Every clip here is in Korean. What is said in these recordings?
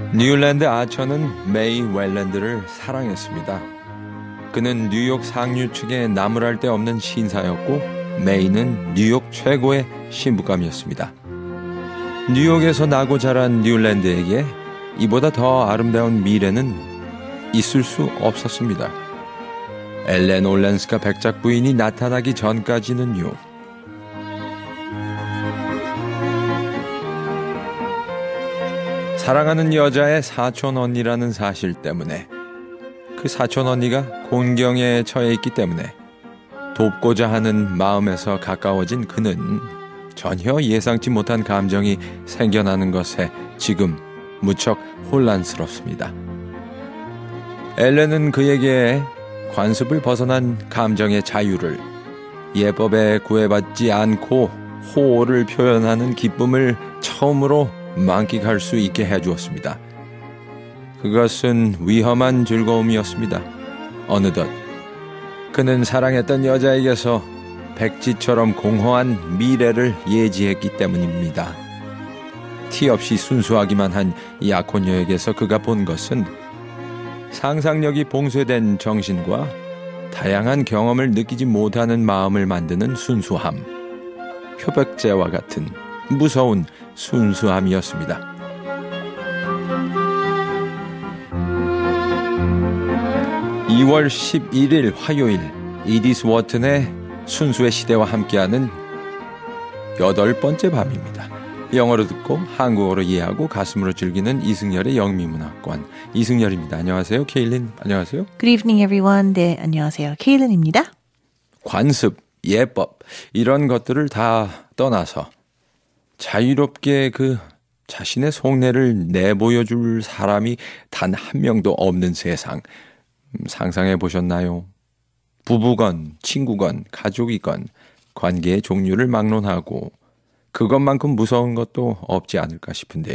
뉴랜드 아처는 메이 웰랜드를 사랑했습니다. 그는 뉴욕 상류 측의 나무랄 데 없는 신사였고 메이는 뉴욕 최고의 신부감이었습니다. 뉴욕에서 나고 자란 뉴랜드에게 이보다 더 아름다운 미래는 있을 수 없었습니다. 엘렌 올랜스카 백작 부인이 나타나기 전까지는요. 사랑하는 여자의 사촌 언니라는 사실 때문에 그 사촌 언니가 곤경에 처해 있기 때문에 돕고자 하는 마음에서 가까워진 그는 전혀 예상치 못한 감정이 생겨나는 것에 지금 무척 혼란스럽습니다. 엘렌은 그에게 관습을 벗어난 감정의 자유를, 예법에 구애받지 않고 호호를 표현하는 기쁨을 처음으로 만끽할 수 있게 해주었습니다. 그것은 위험한 즐거움이었습니다. 어느덧 그는 사랑했던 여자에게서 백지처럼 공허한 미래를 예지했기 때문입니다. 티 없이 순수하기만 한 약혼녀에게서 그가 본 것은 상상력이 봉쇄된 정신과 다양한 경험을 느끼지 못하는 마음을 만드는 순수함, 표백제와 같은 무서운 순수함이었습니다. (2월 11일) 화요일, 이디스 워튼의 순수의 시대와 함께하는 8번째 밤입니다. 영어로 듣고 한국어로 이해하고 가슴으로 즐기는 이승열의 영미문학관, 이승열입니다. 안녕하세요. 케일린. 안녕하세요. Good evening, everyone. 네, 안녕하세요. 케일린입니다. 관습, 예법 이런 것들을 다 떠나서 자유롭게 그 자신의 속내를 내보여줄 사람이 단 한 명도 없는 세상, 상상해 보셨나요? 부부건, 친구건, 가족이건 관계의 종류를 막론하고 그것만큼 무서운 것도 없지 않을까 싶은데요.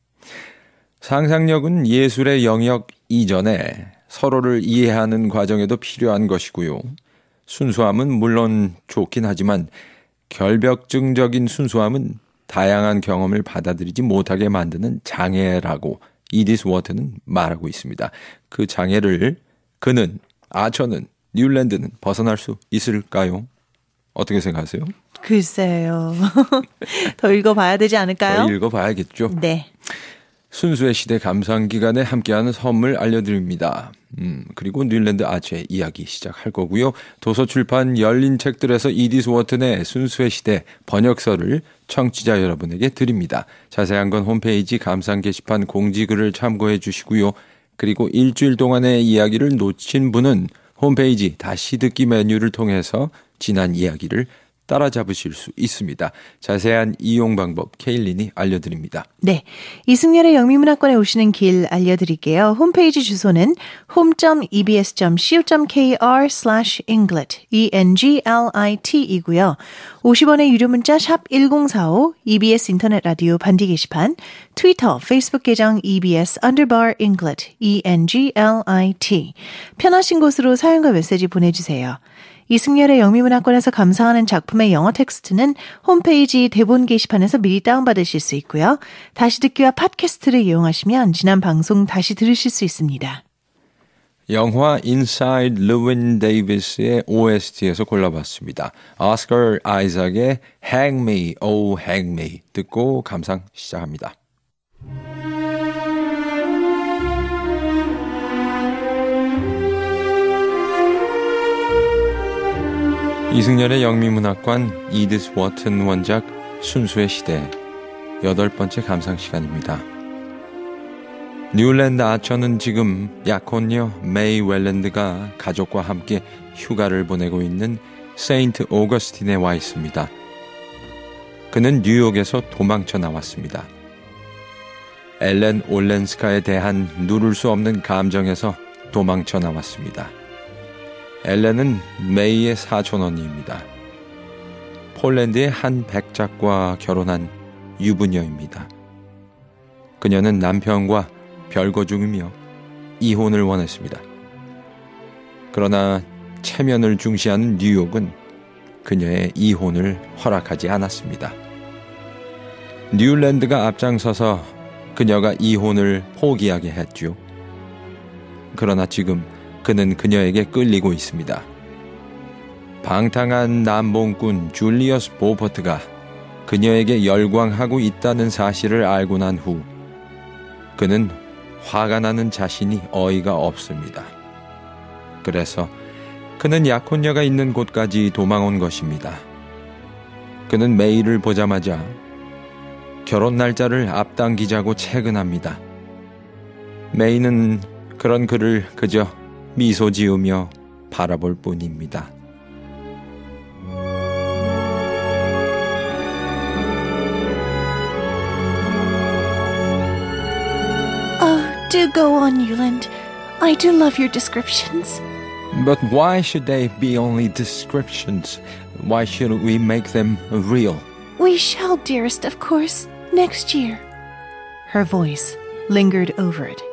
상상력은 예술의 영역 이전에 서로를 이해하는 과정에도 필요한 것이고요. 순수함은 물론 좋긴 하지만 결벽증적인 순수함은 다양한 경험을 받아들이지 못하게 만드는 장애라고 이디스 워튼은 말하고 있습니다. 그 장애를 그는, 아처는, 뉴랜드는 벗어날 수 있을까요? 어떻게 생각하세요? 글쎄요. 더 읽어봐야 되지 않을까요? 더 읽어봐야겠죠. 네. 순수의 시대 감상기간에 함께하는 선물 알려드립니다. 그리고 뉴랜드 아처의 이야기 시작할 거고요. 도서출판 열린 책들에서 이디스 워튼의 순수의 시대 번역서를 청취자 여러분에게 드립니다. 자세한 건 홈페이지 감상 게시판 공지글을 참고해 주시고요. 그리고 일주일 동안의 이야기를 놓친 분은 홈페이지 다시 듣기 메뉴를 통해서 지난 이야기를 따라잡으실 수 있습니다. 자세한 이용 방법 케일린이 알려드립니다. 네, 이승열의 영미문학관에 오시는 길 알려드릴게요. 홈페이지 주소는 home.ebs.co.kr/englit ENGLIT이고요. 50원의 유료 문자 샵 1045, EBS 인터넷 라디오 반디 게시판, 트위터, 페이스북 계정 EBS_Englit ENGLIT 편하신 곳으로 사연과 메시지 보내주세요. 이승열의 영미문학관에서 감상하는 작품의 영어 텍스트는 홈페이지 대본 게시판에서 미리 다운받으실 수 있고요. 다시 듣기와 팟캐스트를 이용하시면 지난 방송 다시 들으실 수 있습니다. 영화 인사이드 르윈 데이비스의 OST에서 골라봤습니다. 오스카 아이작의 Hang Me, Oh Hang Me 듣고 감상 시작합니다. 이승열의 영미문학관 이디스 워튼 원작 순수의 시대 8번째 감상 시간입니다. 뉴랜드 아처는 지금 약혼녀 메이 웰랜드가 가족과 함께 휴가를 보내고 있는 세인트 오거스틴에 와 있습니다. 그는 뉴욕에서 도망쳐 나왔습니다. 엘렌 올랜스카에 대한 누를 수 없는 감정에서 도망쳐 나왔습니다. 엘렌은 메이의 사촌 언니입니다. 폴란드의 한 백작과 결혼한 유부녀입니다. 그녀는 남편과 별거 중이며 이혼을 원했습니다. 그러나 체면을 중시하는 뉴욕은 그녀의 이혼을 허락하지 않았습니다. 뉴랜드가 앞장서서 그녀가 이혼을 포기하게 했죠. 그러나 지금 그는 그녀에게 끌리고 있습니다. 방탕한 남봉꾼 줄리어스 보퍼트가 그녀에게 열광하고 있다는 사실을 알고 난 후 그는 화가 나는 자신이 어이가 없습니다. 그래서 그는 약혼녀가 있는 곳까지 도망온 것입니다. 그는 메이를 보자마자 결혼 날짜를 앞당기자고 채근합니다. 메이는 그런 그를 그저 미소 지으며 바라볼 뿐입니다. Do go on, Newland. I do love your descriptions. But why should they be only descriptions? Why shouldn't we make them real? We shall, dearest, of course, next year. Her voice lingered over it.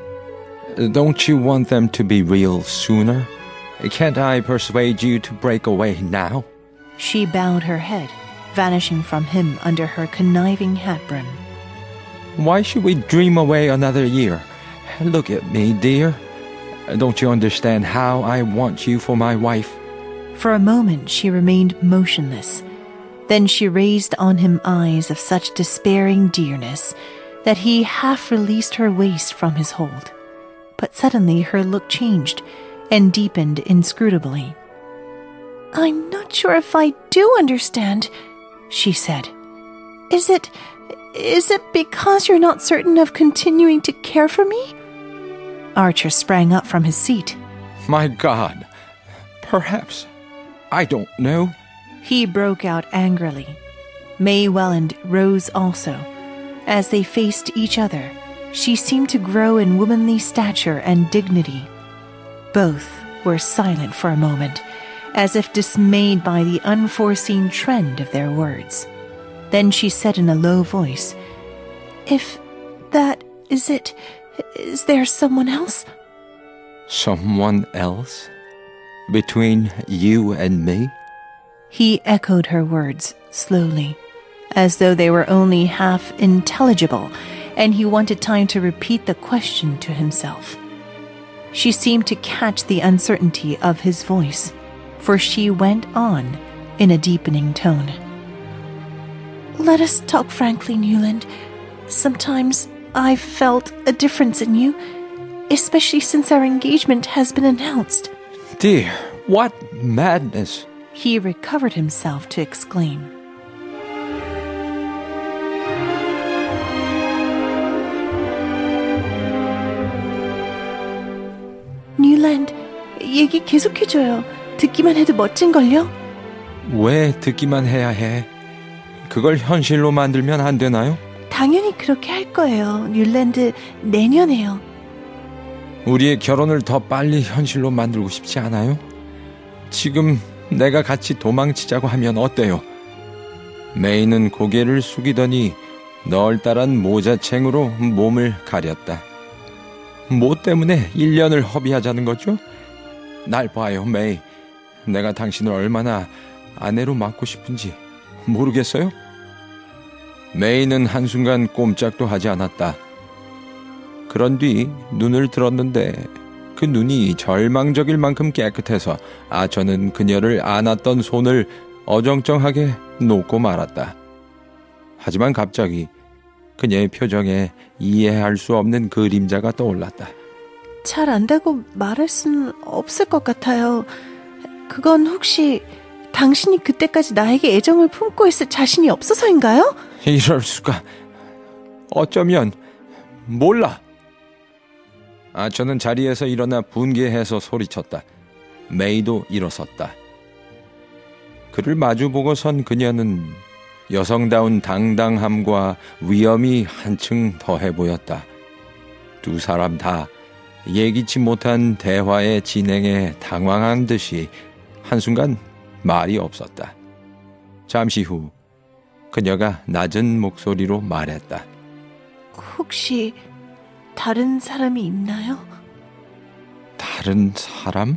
Don't you want them to be real sooner? Can't I persuade you to break away now? She bowed her head, vanishing from him under her conniving hat brim. Why should we dream away another year? Look at me, dear. Don't you understand how I want you for my wife? For a moment she remained motionless. Then she raised on him eyes of such despairing dearness that he half released her waist from his hold. But suddenly her look changed and deepened inscrutably. I'm not sure if I do understand, she said. Is it because you're not certain of continuing to care for me? Archer sprang up from his seat. My God, perhaps. I don't know. He broke out angrily. May Welland rose also. As they faced each other, she seemed to grow in womanly stature and dignity. Both were silent for a moment, as if dismayed by the unforeseen trend of their words. Then she said in a low voice, If that is it, is there someone else? Someone else? Between you and me? He echoed her words slowly, as though they were only half intelligible, and he wanted time to repeat the question to himself. She seemed to catch the uncertainty of his voice, for she went on in a deepening tone. Let us talk frankly, Newland. Sometimes I've felt a difference in you, especially since our engagement has been announced. Dear, what madness! He recovered himself to exclaim. Newland, 얘기 계속해줘요. 듣기만 해도 멋진걸요? 왜 듣기만 해야 해? 그걸 현실로 만들면 안 되나요? 당연히 그렇게 할 거예요. 뉴랜드, 내년에요. 우리의 결혼을 더 빨리 현실로 만들고 싶지 않아요? 지금 내가 같이 도망치자고 하면 어때요? 메이는 고개를 숙이더니 널따란 모자챙으로 몸을 가렸다. 뭐 때문에 1년을 허비하자는 거죠? 날 봐요, 메이. 내가 당신을 얼마나 아내로 맡고 싶은지 모르겠어요? 메이는 한순간 꼼짝도 하지 않았다. 그런 뒤 눈을 들었는데 그 눈이 절망적일 만큼 깨끗해서 아처는 그녀를 안았던 손을 어정쩡하게 놓고 말았다. 하지만 갑자기 그녀의 표정에 이해할 수 없는 그림자가 떠올랐다. 잘 안다고 말할 수는 없을 것 같아요. 그건 혹시 당신이 그때까지 나에게 애정을 품고 있을 자신이 없어서인가요? 이럴 수가. 어쩌면 몰라. 아처는 자리에서 일어나 분개해서 소리쳤다. 메이도 일어섰다. 그를 마주보고 선 그녀는 여성다운 당당함과 위엄이 한층 더해 보였다. 두 사람 다 예기치 못한 대화의 진행에 당황한 듯이 한순간 말이 없었다. 잠시 후 그녀가 낮은 목소리로 말했다. 혹시 다른 사람이 있나요? 다른 사람?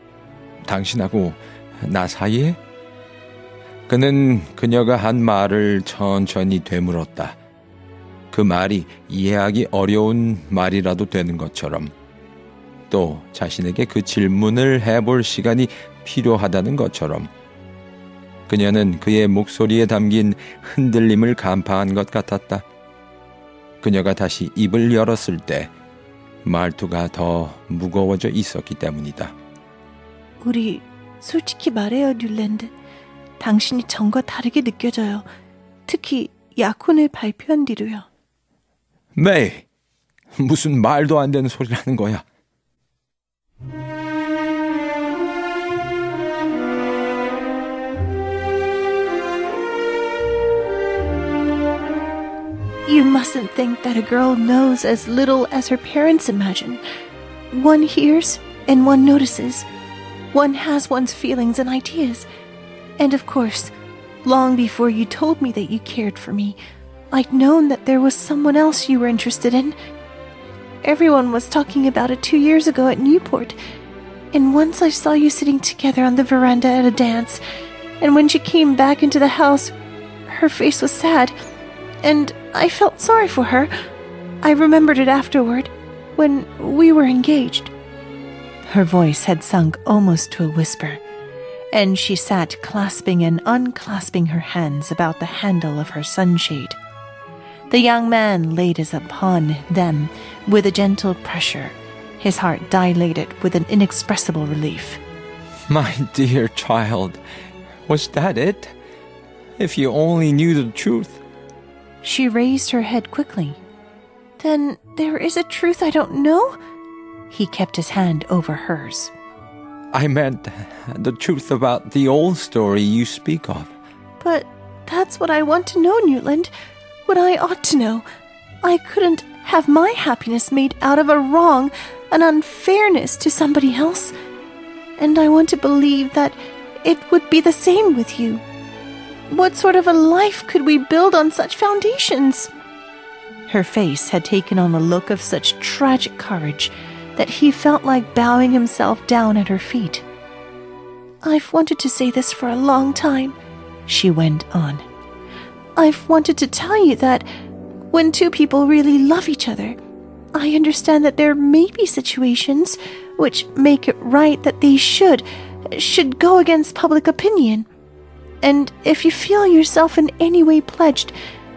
당신하고 나 사이에? 그는 그녀가 한 말을 천천히 되물었다. 그 말이 이해하기 어려운 말이라도 되는 것처럼 또 자신에게 그 질문을 해볼 시간이 필요하다는 것처럼 그녀는 그의 목소리에 담긴 흔들림을 간파한 것 같았다. 그녀가 다시 입을 열었을 때 말투가 더 무거워져 있었기 때문이다. 우리 솔직히 말해요, 뉴랜드. 당신이 전과 다르게 느껴져요. 특히 약혼을 발표한 뒤로요. 메이, 무슨 말도 안 되는 소리라는 거야. You mustn't think that a girl knows as little as her parents imagine. One hears and one notices. One has one's feelings and ideas. And of course, long before you told me that you cared for me, I'd known that there was someone else you were interested in. Everyone was talking about it 2 years ago at Newport. And once I saw you sitting together on the veranda at a dance, and when she came back into the house, her face was sad, and I felt sorry for her. I remembered it afterward, when we were engaged. Her voice had sunk almost to a whisper, and she sat clasping and unclasping her hands about the handle of her sunshade. The young man laid his upon them with a gentle pressure, his heart dilated with an inexpressible relief. My dear child, was that it? If you only knew the truth. She raised her head quickly. Then there is a truth I don't know? He kept his hand over hers. I meant the truth about the old story you speak of. But that's what I want to know, Newland. What I ought to know. I couldn't have my happiness made out of a wrong, an unfairness to somebody else. And I want to believe that it would be the same with you. What sort of a life could we build on such foundations? Her face had taken on a look of such tragic courage that he felt like bowing himself down at her feet. I've wanted to say this for a long time, she went on. I've wanted to tell you that when two people really love each other, I understand that there may be situations which make it right that they should go against public opinion. And if you feel yourself in any way pledged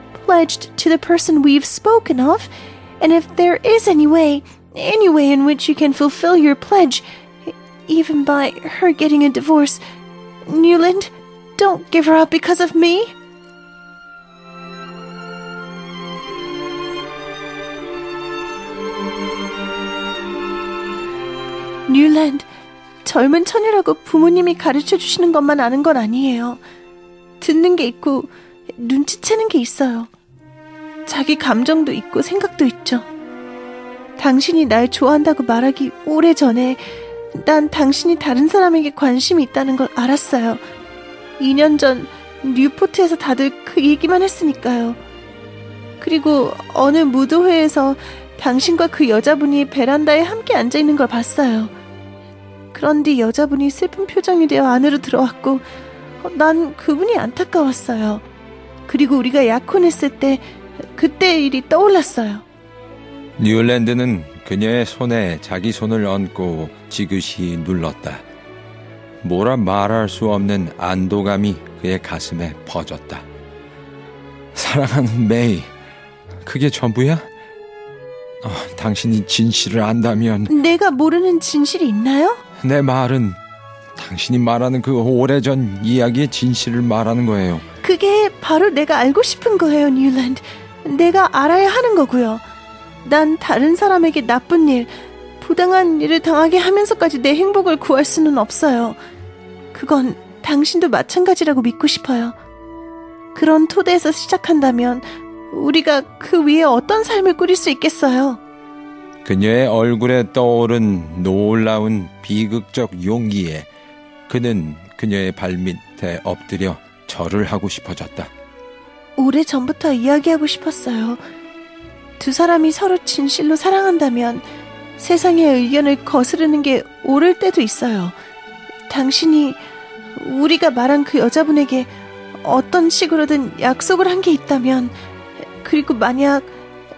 to the person we've spoken of, and if there is any way in which you can fulfill your pledge, even by her getting a divorce, Newland, don't give her up because of me. 뉴랜드, 젊은 처녀라고 부모님이 가르쳐 주시는 것만 아는 건 아니에요. 듣는 게 있고 눈치채는 게 있어요. 자기 감정도 있고 생각도 있죠. 당신이 날 좋아한다고 말하기 오래전에 난 당신이 다른 사람에게 관심이 있다는 걸 알았어요. 2년 전 뉴포트에서 다들 그 얘기만 했으니까요. 그리고 어느 무도회에서 당신과 그 여자분이 베란다에 함께 앉아있는 걸 봤어요. 그런 뒤 여자분이 슬픈 표정이 되어 안으로 들어왔고 난 그분이 안타까웠어요. 그리고 우리가 약혼했을 때 그때의 일이 떠올랐어요. 뉴랜드는 그녀의 손에 자기 손을 얹고 지그시 눌렀다. 뭐라 말할 수 없는 안도감이 그의 가슴에 퍼졌다. 사랑하는 메이, 그게 전부야? 당신이 진실을 안다면... 내가 모르는 진실이 있나요? 내 말은 당신이 말하는 그 오래전 이야기의 진실을 말하는 거예요. 그게 바로 내가 알고 싶은 거예요, 뉴랜드. 내가 알아야 하는 거고요. 난 다른 사람에게 나쁜 일, 부당한 일을 당하게 하면서까지 내 행복을 구할 수는 없어요. 그건 당신도 마찬가지라고 믿고 싶어요. 그런 토대에서 시작한다면 우리가 그 위에 어떤 삶을 꾸릴 수 있겠어요? 그녀의 얼굴에 떠오른 놀라운 비극적 용기에 그는 그녀의 발밑에 엎드려 절을 하고 싶어졌다. 오래전부터 이야기하고 싶었어요. 두 사람이 서로 진실로 사랑한다면 세상의 의견을 거스르는 게 옳을 때도 있어요. 당신이 우리가 말한 그 여자분에게 어떤 식으로든 약속을 한 게 있다면, 그리고 만약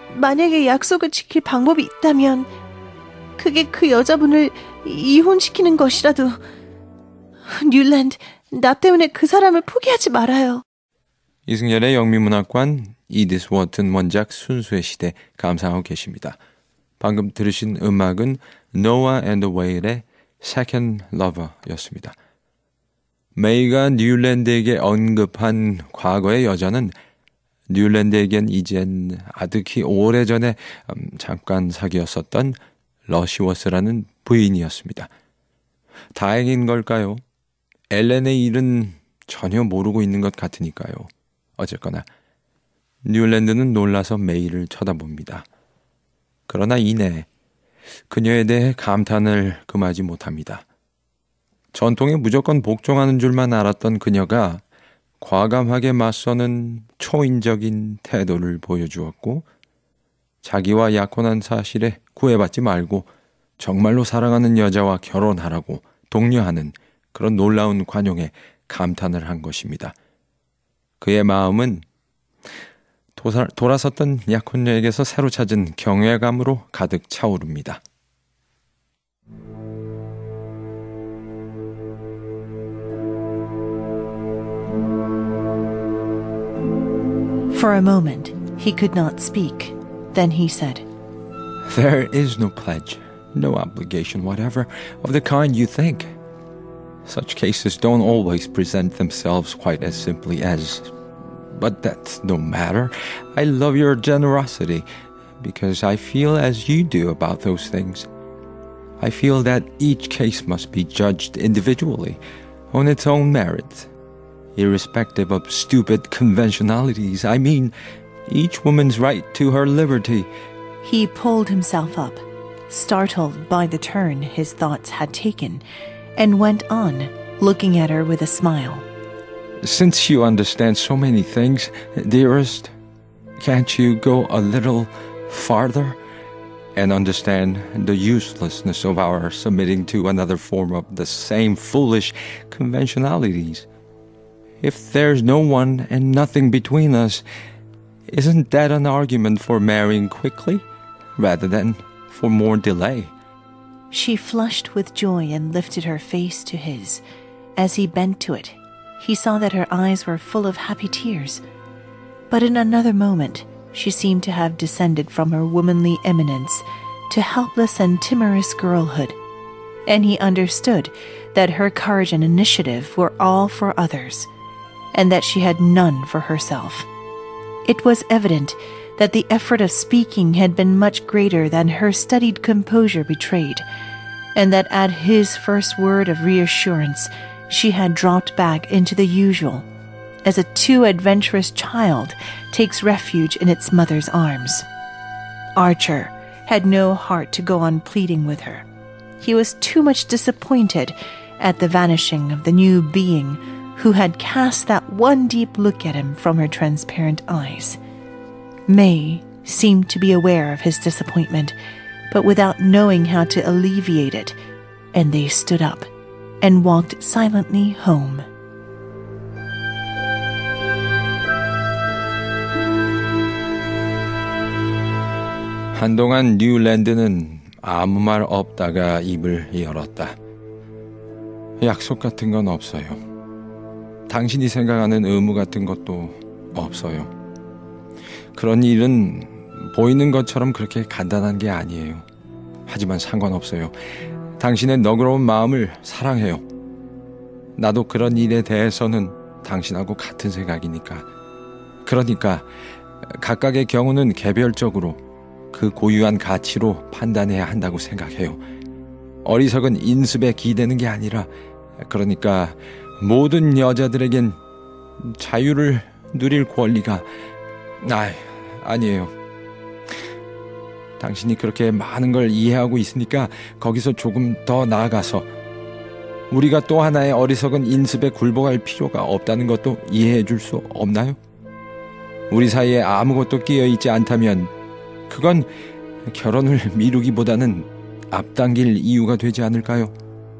만약에 약속을 지킬 방법이 있다면 그게 그 여자분을 이혼시키는 것이라도 뉴랜드, 나 때문에 그 사람을 포기하지 말아요. 이승열의 영미문학관 이디스 워튼 원작 순수의 시대 감상하고 계십니다. 방금 들으신 음악은 Noah and Whale의 Second Lover였습니다. 메이가 뉴랜드에게 언급한 과거의 여자는 뉴랜드에겐 이젠 아득히 오래전에 잠깐 사귀었었던 러시워스라는 부인이었습니다. 다행인 걸까요? 엘렌의 일은 전혀 모르고 있는 것 같으니까요. 어쨌거나 뉴랜드는 놀라서 메이를 쳐다봅니다. 그러나 이내 그녀에 대해 감탄을 금하지 못합니다. 전통에 무조건 복종하는 줄만 알았던 그녀가 과감하게 맞서는 초인적인 태도를 보여주었고 자기와 약혼한 사실에 구애받지 말고 정말로 사랑하는 여자와 결혼하라고 독려하는 그런 놀라운 관용에 감탄을 한 것입니다. 그의 마음은 돌아섰던 약혼녀에게서 새로 찾은 경외감으로 가득 차오릅니다. For a moment, he could not speak. Then he said, There is no pledge, no obligation whatever of the kind you think. Such cases don't always present themselves quite as simply as, but that's no matter. I love your generosity because I feel as you do about those things. I feel that each case must be judged individually on its own merit, irrespective of stupid conventionalities. I mean, each woman's right to her liberty. He pulled himself up, startled by the turn his thoughts had taken, and went on, looking at her with a smile. Since you understand so many things, dearest, can't you go a little farther and understand the uselessness of our submitting to another form of the same foolish conventionalities? If there's no one and nothing between us, isn't that an argument for marrying quickly rather than for more delay? She flushed with joy and lifted her face to his. As he bent to it, he saw that her eyes were full of happy tears. But in another moment, she seemed to have descended from her womanly eminence to helpless and timorous girlhood. And he understood that her courage and initiative were all for others, and that she had none for herself. It was evident that the effort of speaking had been much greater than her studied composure betrayed, and that at his first word of reassurance, she had dropped back into the usual, as a too adventurous child takes refuge in its mother's arms. Archer had no heart to go on pleading with her. He was too much disappointed at the vanishing of the new being who had cast that one deep look at him from her transparent eyes. May seemed to be aware of his disappointment, but without knowing how to alleviate it, and they stood up and walked silently home. 한동안 뉴랜드는 아무 말 없다가 입을 열었다. 약속 같은 건 없어요. 당신이 생각하는 의무 같은 것도 없어요. 그런 일은 보이는 것처럼 그렇게 간단한 게 아니에요. 하지만 상관없어요. 당신의 너그러운 마음을 사랑해요. 나도 그런 일에 대해서는 당신하고 같은 생각이니까. 그러니까 각각의 경우는 개별적으로 그 고유한 가치로 판단해야 한다고 생각해요. 어리석은 인습에 기대는 게 아니라, 그러니까 모든 여자들에겐 자유를 누릴 권리가 아니에요. 당신이 그렇게 많은 걸 이해하고 있으니까 거기서 조금 더 나아가서 우리가 또 하나의 어리석은 인습에 굴복할 필요가 없다는 것도 이해해 줄 수 없나요? 우리 사이에 아무것도 끼어 있지 않다면 그건 결혼을 미루기보다는 앞당길 이유가 되지 않을까요?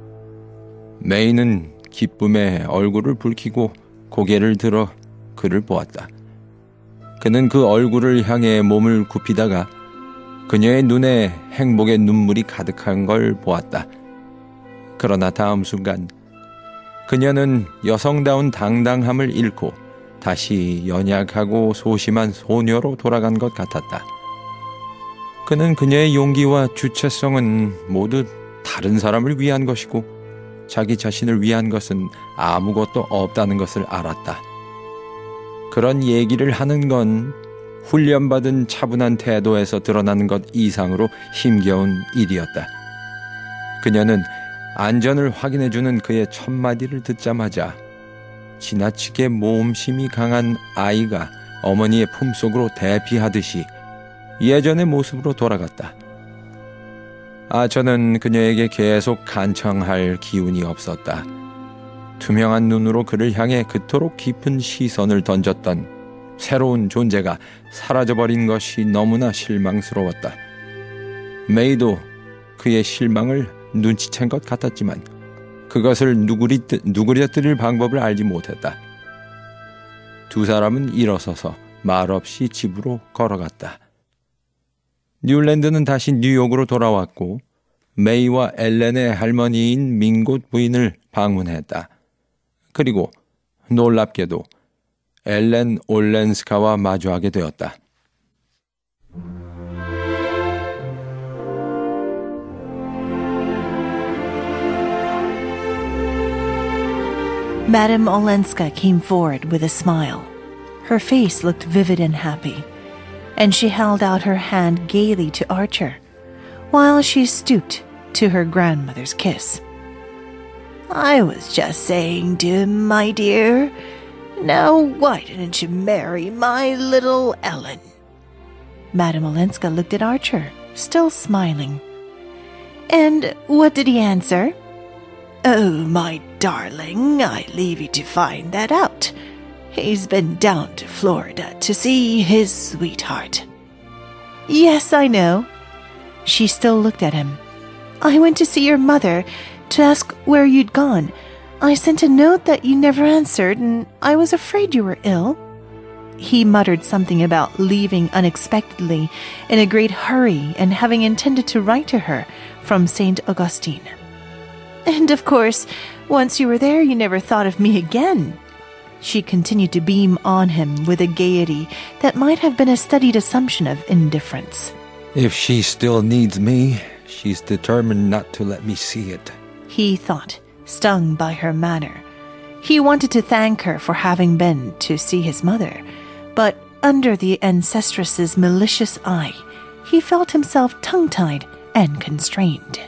메이는 기쁨에 얼굴을 붉히고 고개를 들어 그를 보았다. 그는 그 얼굴을 향해 몸을 굽히다가 그녀의 눈에 행복의 눈물이 가득한 걸 보았다. 그러나 다음 순간 그녀는 여성다운 당당함을 잃고 다시 연약하고 소심한 소녀로 돌아간 것 같았다. 그는 그녀의 용기와 주체성은 모두 다른 사람을 위한 것이고 자기 자신을 위한 것은 아무것도 없다는 것을 알았다. 그런 얘기를 하는 건 훈련받은 차분한 태도에서 드러나는 것 이상으로 힘겨운 일이었다. 그녀는 안전을 확인해주는 그의 첫마디를 듣자마자 지나치게 모험심이 강한 아이가 어머니의 품속으로 대피하듯이 예전의 모습으로 돌아갔다. 저는 그녀에게 계속 간청할 기운이 없었다. 투명한 눈으로 그를 향해 그토록 깊은 시선을 던졌던 새로운 존재가 사라져버린 것이 너무나 실망스러웠다. 메이도 그의 실망을 눈치챈 것 같았지만 그것을 누그러뜨릴 방법을 알지 못했다. 두 사람은 일어서서 말없이 집으로 걸어갔다. 뉴랜드는 다시 뉴욕으로 돌아왔고 메이와 엘렌의 할머니인 민곳 부인을 방문했다. 그리고 놀랍게도 엘렌 올렌스카와 마주하게 되었다. Madame Olenska came forward with a smile. Her face looked vivid and happy, and she held out her hand gaily to Archer, while she stooped to her grandmother's kiss. I was just saying to him, my dear, now why didn't you marry my little Ellen? Madame Olenska looked at Archer, still smiling. And what did he answer? Oh, my darling, I leave you to find that out. He's been down to Florida to see his sweetheart. Yes, I know. She still looked at him. I went to see your mother to ask where you'd gone. I sent a note that you never answered, and I was afraid you were ill. He muttered something about leaving unexpectedly in a great hurry and having intended to write to her from St. Augustine. And of course, once you were there, you never thought of me again. She continued to beam on him with a gaiety that might have been a studied assumption of indifference. If she still needs me, she's determined not to let me see it. He thought, stung by her manner. He wanted to thank her for having been to see his mother, but under the ancestress's malicious eye, he felt himself tongue-tied and constrained.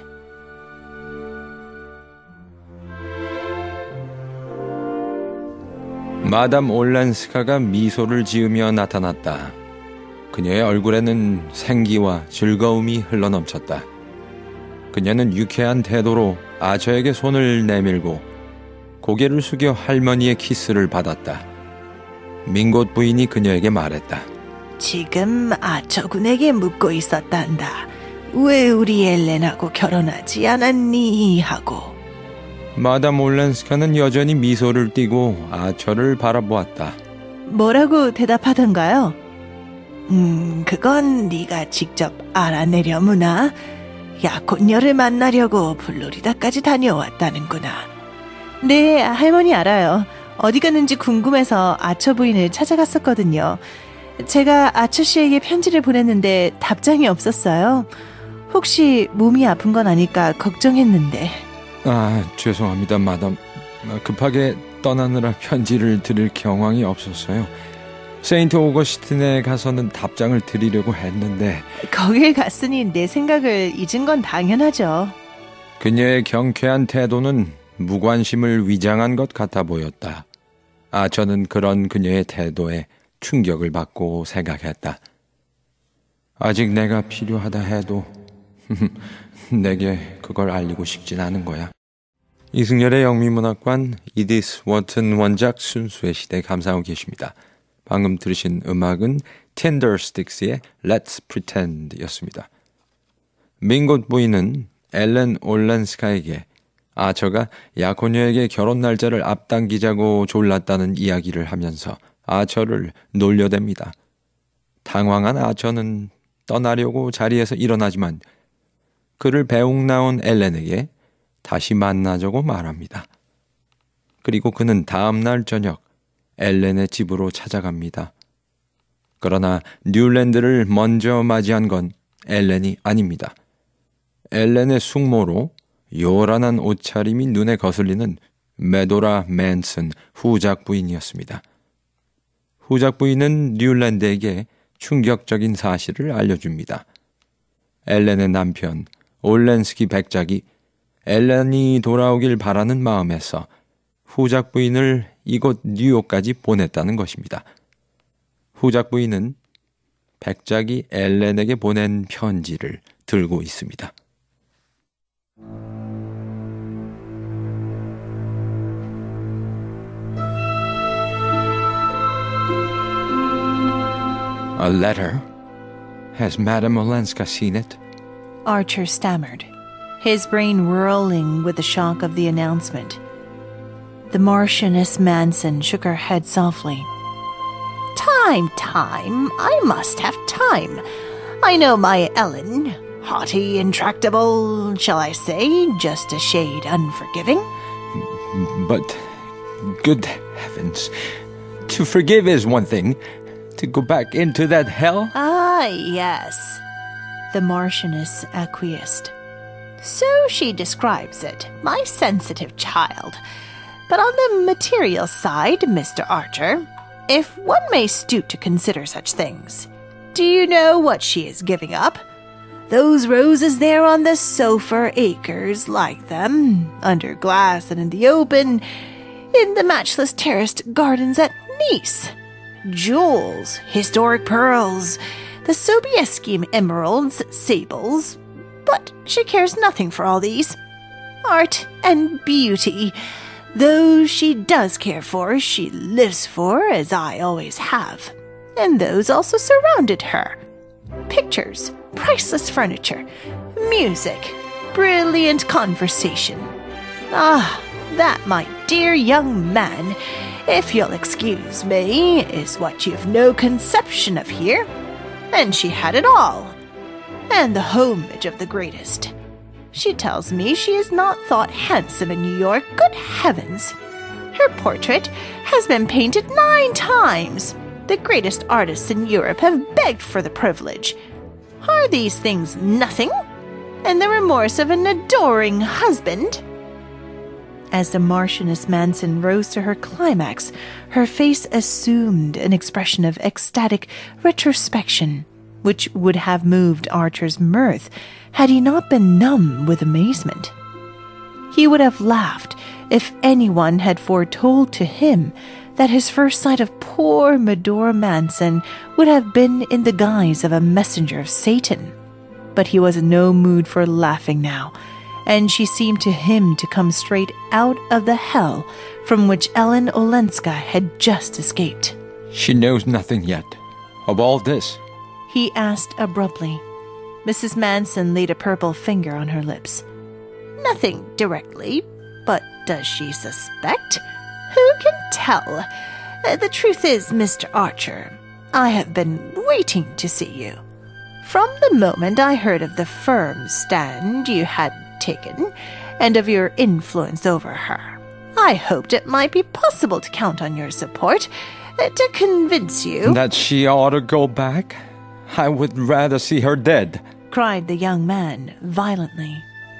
마담 올란스카가 미소를 지으며 나타났다. 그녀의 얼굴에는 생기와 즐거움이 흘러넘쳤다. 그녀는 유쾌한 태도로 아처에게 손을 내밀고 고개를 숙여 할머니의 키스를 받았다. 민곳 부인이 그녀에게 말했다. 지금 아처군에게 묻고 있었단다. 왜 우리 엘렌하고 결혼하지 않았니? 하고. 마담 올란스카는 여전히 미소를 띠고 아처를 바라보았다. 뭐라고 대답하던가요? 그건 네가 직접 알아내려무나. 약혼녀를 만나려고 플로리다까지 다녀왔다는구나. 네, 할머니 알아요. 어디 갔는지 궁금해서 아처 부인을 찾아갔었거든요. 제가 아처 씨에게 편지를 보냈는데 답장이 없었어요. 혹시 몸이 아픈 건 아닐까 걱정했는데. 죄송합니다, 마담. 급하게 떠나느라 편지를 드릴 경황이 없었어요. 세인트 오거스틴에 가서는 답장을 드리려고 했는데. 거길 갔으니 내 생각을 잊은 건 당연하죠. 그녀의 경쾌한 태도는 무관심을 위장한 것 같아 보였다. 저는 그런 그녀의 태도에 충격을 받고 생각했다. 아직 내가 필요하다 해도 내게 그걸 알리고 싶진 않은 거야. 이승열의 영미문학관 이디스 워튼 원작 순수의 시대 감상하고 계십니다. 방금 들으신 음악은 텐더스틱스의 Let's Pretend 였습니다. 민곳 부인은 엘렌 올란스카에게 아처가 약혼녀에게 결혼 날짜를 앞당기자고 졸랐다는 이야기를 하면서 아처를 놀려댑니다. 당황한 아처는 떠나려고 자리에서 일어나지만 그를 배웅 나온 엘렌에게 다시 만나자고 말합니다. 그리고 그는 다음 날 저녁 엘렌의 집으로 찾아갑니다. 그러나 뉴랜드를 먼저 맞이한 건 엘렌이 아닙니다. 엘렌의 숙모로 요란한 옷차림이 눈에 거슬리는 메도라 맨슨 후작 부인이었습니다. 후작 부인은 뉴랜드에게 충격적인 사실을 알려줍니다. 엘렌의 남편 올렌스키 백작이 엘렌이 돌아오길 바라는 마음에서 후작 부인을 이곳 뉴욕까지 보냈다는 것입니다. 후작 부인은 백작이 엘렌에게 보낸 편지를 들고 있습니다. A letter? Has Madame Olenska seen it? Archer stammered, his brain whirling with the shock of the announcement. The Marchioness Manson shook her head softly. Time. I must have time. I know my Ellen. Haughty, intractable, shall I say, just a shade unforgiving? But, good heavens, to forgive is one thing. To go back into that hell? Ah, yes. The Marchioness acquiesced. So she describes it, my sensitive child. But on the material side, Mr. Archer, if one may stoop to consider such things, do you know what she is giving up? Those roses there on the sofa, acres like them, under glass and in the open, in the matchless terraced gardens at Nice. Jewels, historic pearls, the Sobieski emeralds, sables. But she cares nothing for all these. Art and beauty, those she does care for, she lives for, as I always have. And those also surrounded her. Pictures, priceless furniture, music, brilliant conversation. Ah, that, my dear young man, if you'll excuse me, is what you've no conception of here. And she had it all. And the homage of the greatest. She tells me she is not thought handsome in New York. Good heavens! Her portrait has been painted 9 times. The greatest artists in Europe have begged for the privilege. Are these things nothing? And the remorse of an adoring husband? As the Marchioness Manson rose to her climax, her face assumed an expression of ecstatic retrospection, which would have moved Archer's mirth had he not been numb with amazement. He would have laughed if anyone had foretold to him that his first sight of poor Medora Manson would have been in the guise of a messenger of Satan. But he was in no mood for laughing now, and she seemed to him to come straight out of the hell from which Ellen Olenska had just escaped. She knows nothing yet of all this, he asked abruptly. Mrs. Manson laid a purple finger on her lips. Nothing directly, but does she suspect? Who can tell? The truth is, Mr. Archer, I have been waiting to see you. From the moment I heard of the firm stand you had taken, and of your influence over her, I hoped it might be possible to count on your support, to convince you... That she ought to go back? I would rather see her dead, cried the young man violently.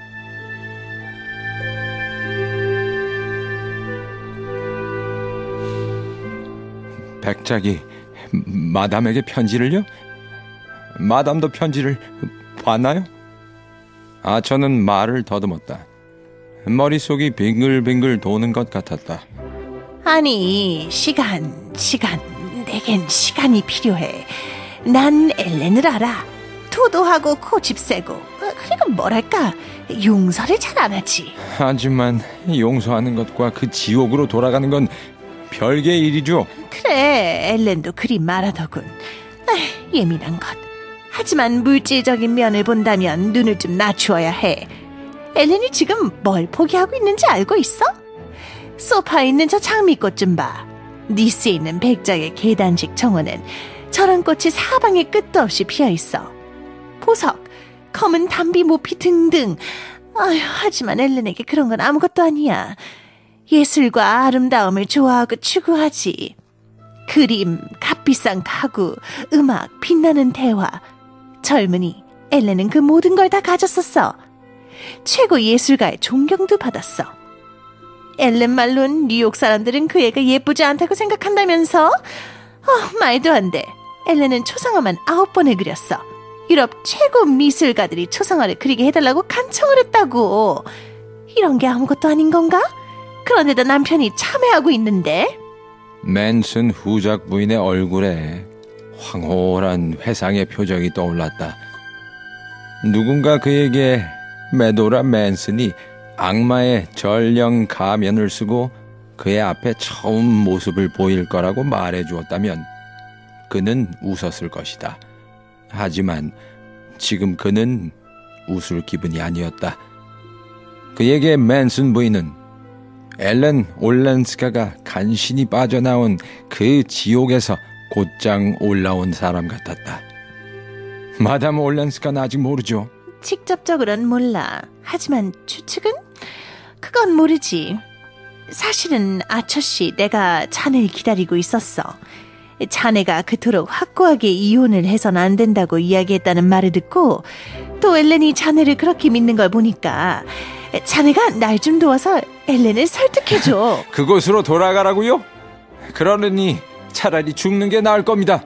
백작이 마담에게 편지를요? 마담도 편지를 봤나요? 아처는 말을 더듬었다. 머릿속이 빙글빙글 도는 것 같았다. 아니, 시간. 내겐 시간이 필요해. 난 엘렌을 알아. 도도하고 고집세고, 그리고 뭐랄까, 용서를 잘 안 하지. 하지만 용서하는 것과 그 지옥으로 돌아가는 건 별개의 일이죠. 그래, 엘렌도 그리 말하더군. 예민한 것. 하지만 물질적인 면을 본다면 눈을 좀 낮추어야 해. 엘렌이 지금 뭘 포기하고 있는지 알고 있어? 소파에 있는 저 장미꽃 좀 봐. 니스에 있는 백작의 계단식 청혼은 저런 꽃이 사방에 끝도 없이 피어있어. 보석, 검은 담비 모피 등등. 아휴, 하지만 엘렌에게 그런 건 아무것도 아니야. 예술과 아름다움을 좋아하고 추구하지. 그림, 값비싼 가구, 음악, 빛나는 대화. 젊은이, 엘렌은 그 모든 걸 다 가졌었어. 최고 예술가의 존경도 받았어. 엘렌 말론 뉴욕 사람들은 그 애가 예쁘지 않다고 생각한다면서? 말도 안 돼. 엘렌은 초상화만 9번을 그렸어. 유럽 최고 미술가들이 초상화를 그리게 해달라고 간청을 했다고. 이런 게 아무것도 아닌 건가? 그런데도 남편이 참회하고 있는데. 맨슨 후작 부인의 얼굴에 황홀한 회상의 표정이 떠올랐다. 누군가 그에게 메도라 맨슨이 악마의 전령 가면을 쓰고 그의 앞에 처음 모습을 보일 거라고 말해주었다면 그는 웃었을 것이다. 하지만 지금 그는 웃을 기분이 아니었다. 그에게 맨슨 부인은 엘렌 올란스카가 간신히 빠져나온 그 지옥에서 곧장 올라온 사람 같았다. 마담 올란스카는 아직 모르죠. 직접적으로는 몰라. 하지만 추측은? 그건 모르지. 사실은 아처씨, 내가 자네를 기다리고 있었어. 자네가 그토록 확고하게 이혼을 해선 안 된다고 이야기했다는 말을 듣고 또 엘렌이 자네를 그렇게 믿는 걸 보니까 자네가 날 좀 도와서 엘렌을 설득해줘. 그곳으로 돌아가라고요? 그러느니 차라리 죽는 게 나을 겁니다.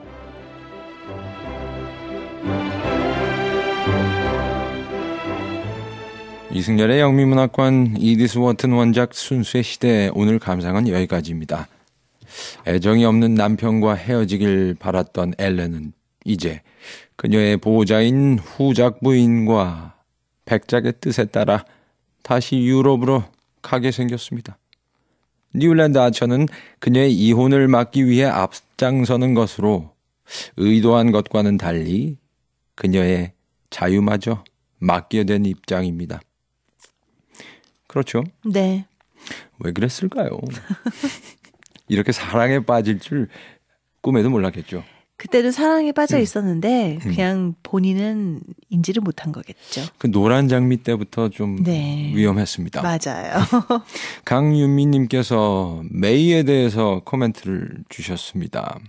이승열의 영미문학관 이디스 워튼 원작 순수의 시대, 오늘 감상은 여기까지입니다. 애정이 없는 남편과 헤어지길 바랐던 엘렌은 이제 그녀의 보호자인 후작 부인과 백작의 뜻에 따라 다시 유럽으로 가게 생겼습니다. 뉴랜드 아처는 그녀의 이혼을 막기 위해 앞장서는 것으로 의도한 것과는 달리 그녀의 자유마저 맡게 된 입장입니다. 그렇죠? 네. 왜 그랬을까요? 이렇게 사랑에 빠질 줄 꿈에도 몰랐겠죠. 그때도 사랑에 빠져 있었는데 그냥 본인은 인지를 못한 거겠죠. 그 노란 장미 때부터 좀 네. 위험했습니다. 맞아요. 강윤미님께서 메이에 대해서 코멘트를 주셨습니다.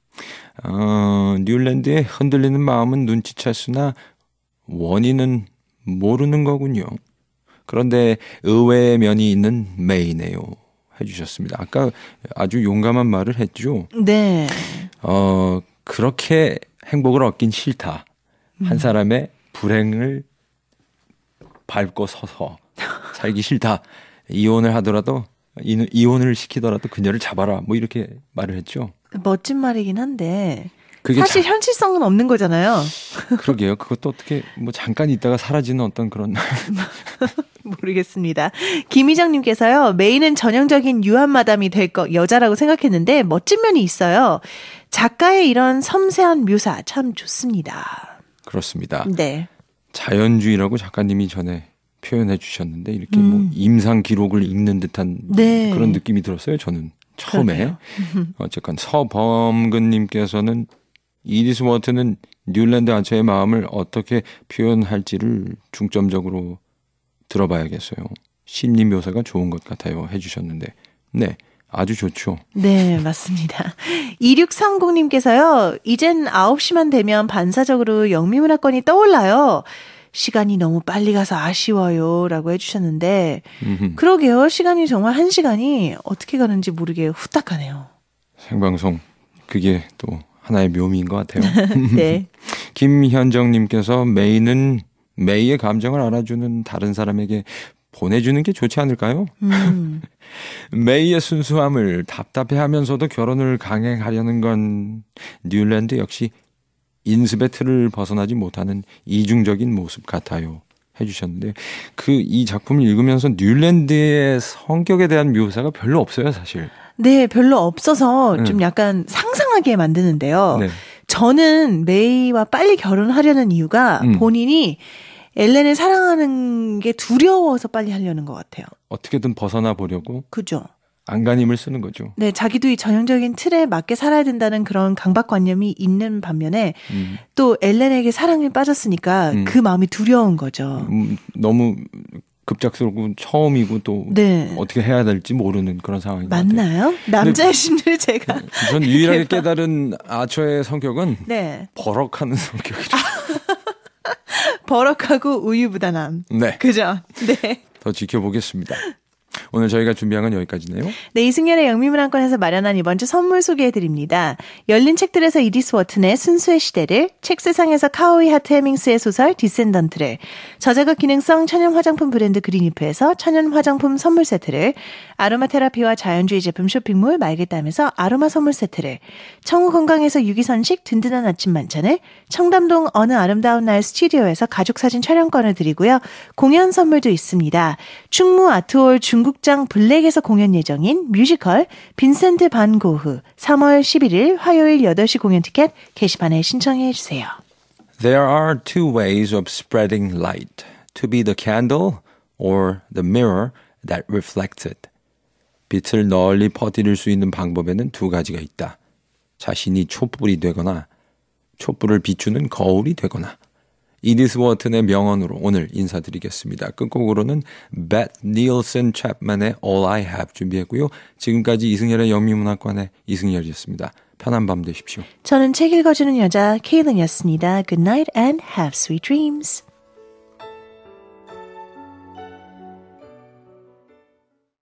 뉴랜드의 흔들리는 마음은 눈치챘으나 원인은 모르는 거군요. 그런데 의외의 면이 있는 메이네요. 해주셨습니다. 아까 아주 용감한 말을 했죠. 네. 그렇게 행복을 얻긴 싫다. 한 사람의 불행을 밟고 서서 살기 싫다. 이혼을 하더라도 이혼을 시키더라도 그녀를 잡아라. 뭐 이렇게 말을 했죠. 멋진 말이긴 한데 그게 사실 현실성은 없는 거잖아요. 그러게요. 그것도 어떻게 뭐 잠깐 있다가 사라지는 어떤 그런 모르겠습니다. 김희정님께서요. 메이는 전형적인 유한 마담이 될 여자라고 생각했는데 멋진 면이 있어요. 작가의 이런 섬세한 묘사 참 좋습니다. 그렇습니다. 네. 자연주의라고 작가님이 전에 표현해 주셨는데 이렇게 뭐 임상 기록을 읽는 듯한 네. 그런 느낌이 들었어요. 저는 처음에. 어쨌건 서범근님께서는 이디스 워튼은 뉴랜드 아처의 마음을 어떻게 표현할지를 중점적으로 들어봐야겠어요. 심리 묘사가 좋은 것 같아요. 해주셨는데 네, 아주 좋죠. 네, 맞습니다. 2630님께서요. 이젠 9시만 되면 반사적으로 영미문학관이 떠올라요. 시간이 너무 빨리 가서 아쉬워요. 라고 해주셨는데 그러게요. 시간이 정말 1시간이 어떻게 가는지 모르게 후딱 가네요. 생방송 그게 또 하나의 묘미인 것 같아요. 네. 김현정님께서 메이는 메이의 감정을 알아주는 다른 사람에게 보내주는 게 좋지 않을까요? 메이의 순수함을 답답해하면서도 결혼을 강행하려는 건 뉴랜드 역시 인습의 틀을 벗어나지 못하는 이중적인 모습 같아요. 해주셨는데 이 작품을 읽으면서 뉴랜드의 성격에 대한 묘사가 별로 없어요, 사실. 네, 별로 없어서 좀 약간 상상하게 만드는데요. 네. 저는 메이와 빨리 결혼하려는 이유가 본인이 엘렌을 사랑하는 게 두려워서 빨리 하려는 것 같아요. 어떻게든 벗어나 보려고. 그죠? 안간힘을 쓰는 거죠. 네, 자기도 이 전형적인 틀에 맞게 살아야 된다는 그런 강박관념이 있는 반면에 또 엘렌에게 사랑에 빠졌으니까 그 마음이 두려운 거죠. 너무 급작스럽고 처음이고 또 네. 어떻게 해야 될지 모르는 그런 상황인 것 같아요. 맞나요? 남자의 심리를 제가 전 유일하게 깨달은 아처의 성격은 네. 버럭하는 성격이죠. 버럭하고 우유부단함. 네. 그죠? 네. 더 지켜보겠습니다. 오늘 저희가 준비한 건 여기까지네요. 네, 이승열의 영미문학관에서 마련한 이번 주 선물 소개해드립니다. 열린 책들에서 이디스 워튼의 순수의 시대를, 책세상에서 카오이 하트 해밍스의 소설 디센던트를, 저자극 기능성 천연 화장품 브랜드 그린리프에서 천연 화장품 선물 세트를, 아로마 테라피와 자연주의 제품 쇼핑몰 말겠다면서 아로마 선물 세트를, 청우 건강에서 유기선식 든든한 아침 만찬을, 청담동 어느 아름다운 날 스튜디오에서 가족사진 촬영권을 드리고요. 공연 선물도 있습니다. 충무 아트홀 중국장 블랙에서 공연 예정인 뮤지컬 빈센트 반 고흐 3월 11일 화요일 8시 공연 티켓 게시판에 신청해 주세요. There are two ways of spreading light. To be the candle or the mirror that reflects it. 빛을 널리 퍼뜨릴 수 있는 방법에는 두 가지가 있다. 자신이 촛불이 되거나 촛불을 비추는 거울이 되거나. 이디스 워튼의 명언으로 오늘 인사드리겠습니다. 끝곡으로는 Beth Nielsen Chapman의 All I Have 준비했고요. 지금까지 이승열의 영미문학관의 이승열이었습니다. 편한 밤 되십시오. 저는 책 읽어주는 여자 케일런이었습니다. Good night and have sweet dreams.